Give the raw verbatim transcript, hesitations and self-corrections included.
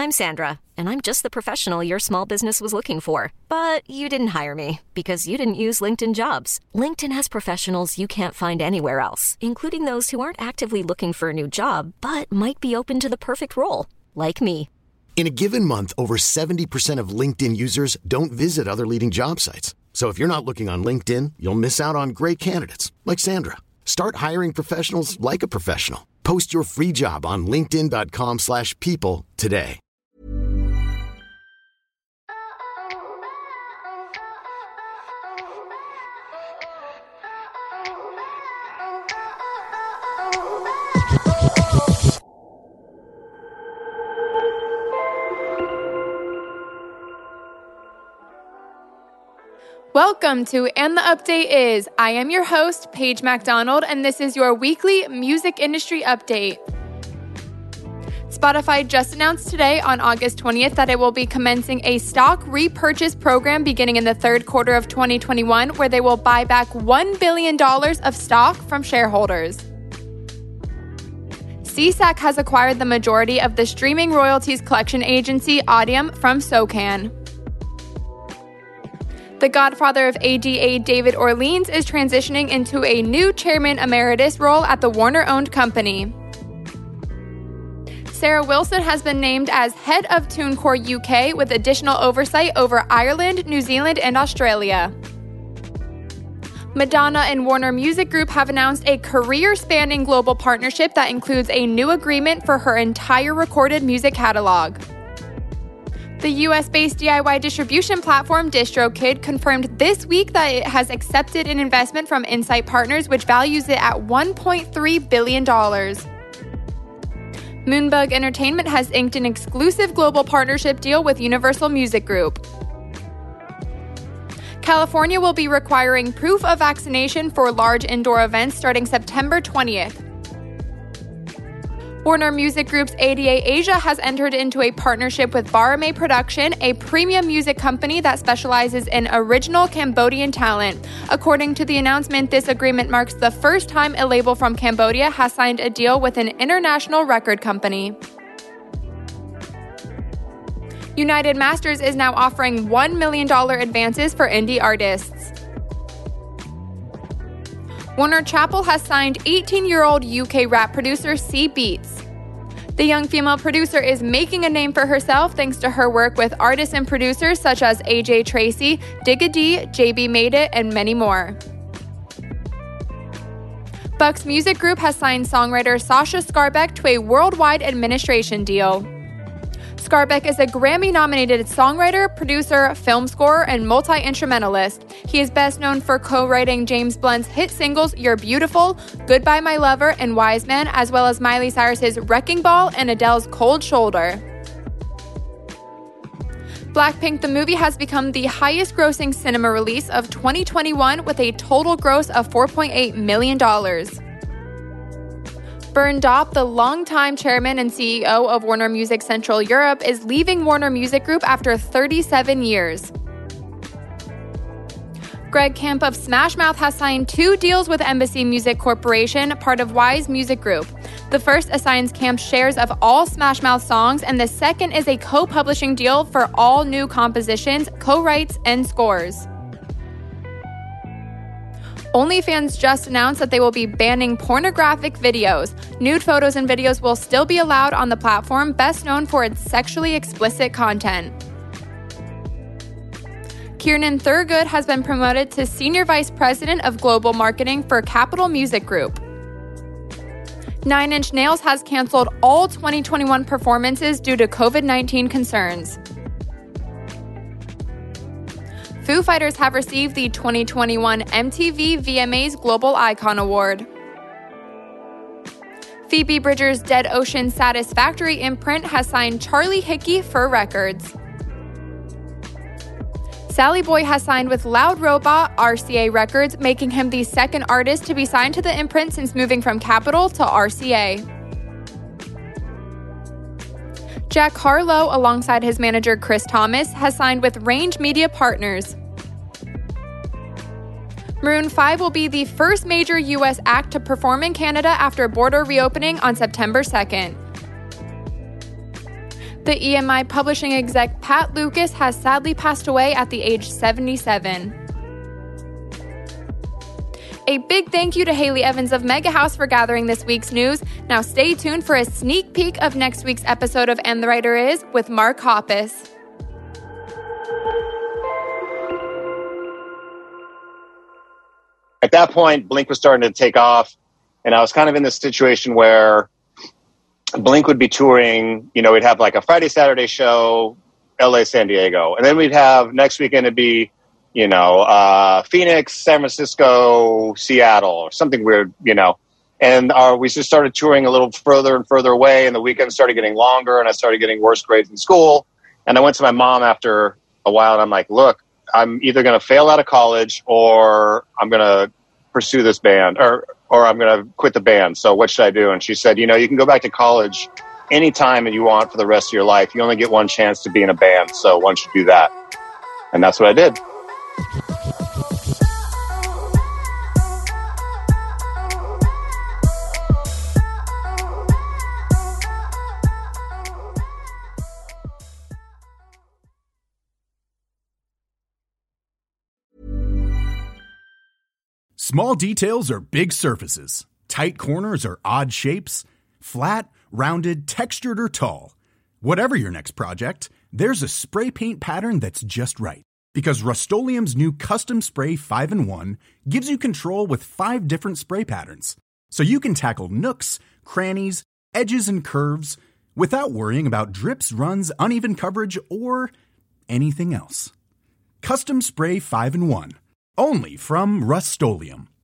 I'm Sandra, and I'm just the professional your small business was looking for. But you didn't hire me because you didn't use LinkedIn Jobs. LinkedIn has professionals you can't find anywhere else, including those who aren't actively looking for a new job, but might be open to the perfect role, like me. In a given month, over seventy percent of LinkedIn users don't visit other leading job sites. So if you're not looking on LinkedIn, you'll miss out on great candidates like Sandra. Start hiring professionals like a professional. Post your free job on linkedin dot com slash people today. Welcome to And the Update Is. I am your host, Paige MacDonald, and this is your weekly music industry update. Spotify just announced today on August twentieth that it will be commencing a stock repurchase program beginning in the third quarter of twenty twenty-one, where they will buy back one billion dollars of stock from shareholders. C S A C has acquired the majority of the streaming royalties collection agency Audium from SOCAN. The godfather of A D A, David Orleans, is transitioning into a new chairman emeritus role at the Warner-owned company. Sarah Wilson has been named as head of TuneCore U K with additional oversight over Ireland, New Zealand, and Australia. Madonna and Warner Music Group have announced a career-spanning global partnership that includes a new agreement for her entire recorded music catalog. The U S-based D I Y distribution platform DistroKid confirmed this week that it has accepted an investment from Insight Partners, which values it at one point three billion dollars. Moonbug Entertainment has inked an exclusive global partnership deal with Universal Music Group. California will be requiring proof of vaccination for large indoor events starting September twentieth. Warner Music Group's A D A Asia has entered into a partnership with Barame Production, a premium music company that specializes in original Cambodian talent. According to the announcement, this agreement marks the first time a label from Cambodia has signed a deal with an international record company. United Masters is now offering one million dollars advances for indie artists. Warner Chappell has signed eighteen-year-old U K rap producer C Beats. The young female producer is making a name for herself thanks to her work with artists and producers such as A J Tracy, Digga D, J B Made It, and many more. Bucks Music Group has signed songwriter Sasha Scarbeck to a worldwide administration deal. Scarbeck is a Grammy-nominated songwriter, producer, film scorer, and multi-instrumentalist. He is best known for co-writing James Blunt's hit singles You're Beautiful, Goodbye My Lover, and Wise Man, as well as Miley Cyrus's Wrecking Ball and Adele's Cold Shoulder. Blackpink the movie has become the highest-grossing cinema release of twenty twenty-one with a total gross of four point eight million dollars. Bernd Dopp, the longtime chairman and C E O of Warner Music Central Europe, is leaving Warner Music Group after thirty-seven years. Greg Camp of Smash Mouth has signed two deals with Embassy Music Corporation, part of Wise Music Group. The first assigns Camp shares of all Smash Mouth songs, and the second is a co-publishing deal for all new compositions, co-writes, and scores. OnlyFans just announced that they will be banning pornographic videos. Nude photos and videos will still be allowed on the platform, best known for its sexually explicit content. Kiernan Thurgood has been promoted to Senior Vice President of Global Marketing for Capitol Music Group. Nine Inch Nails has canceled all twenty twenty-one performances due to covid nineteen concerns. Foo Fighters have received the twenty twenty-one M T V V M As Global Icon Award. Phoebe Bridgers' Dead Ocean Satisfactory imprint has signed Charlie Hickey for records. Sally Boy has signed with Loud Robot R C A Records, making him the second artist to be signed to the imprint since moving from Capitol to R C A. Jack Harlow, alongside his manager Chris Thomas, has signed with Range Media Partners. Maroon five will be the first major U S act to perform in Canada after border reopening on September second. The E M I publishing exec Pat Lucas has sadly passed away at the age seventy-seven. A big thank you to Haley Evans of Mega House for gathering this week's news. Now stay tuned for a sneak peek of next week's episode of And the Writer Is with Mark Hoppus. At that point, Blink was starting to take off, and I was kind of in this situation where Blink would be touring. You know, we'd have like a Friday, Saturday show, L A, San Diego, and then we'd have next weekend it'd be, you know, uh, Phoenix, San Francisco, Seattle, or something weird, you know. And our, we just started touring a little further and further away, and the weekends started getting longer, and I started getting worse grades in school. And I went to my mom after a while, and I'm like, look, I'm either going to fail out of college or I'm going to pursue this band, or or I'm going to quit the band. So what should I do? And she said, you know, you can go back to college anytime you want for the rest of your life. You only get one chance to be in a band, so why don't you do that? And that's what I did. Small details are big surfaces. Tight corners are odd shapes. Flat, rounded, textured, or tall. Whatever your next project, there's a spray paint pattern that's just right. Because Rust-Oleum's new Custom Spray five in one gives you control with five different spray patterns. So you can tackle nooks, crannies, edges, and curves without worrying about drips, runs, uneven coverage, or anything else. Custom Spray five in one. Only from Rust-Oleum.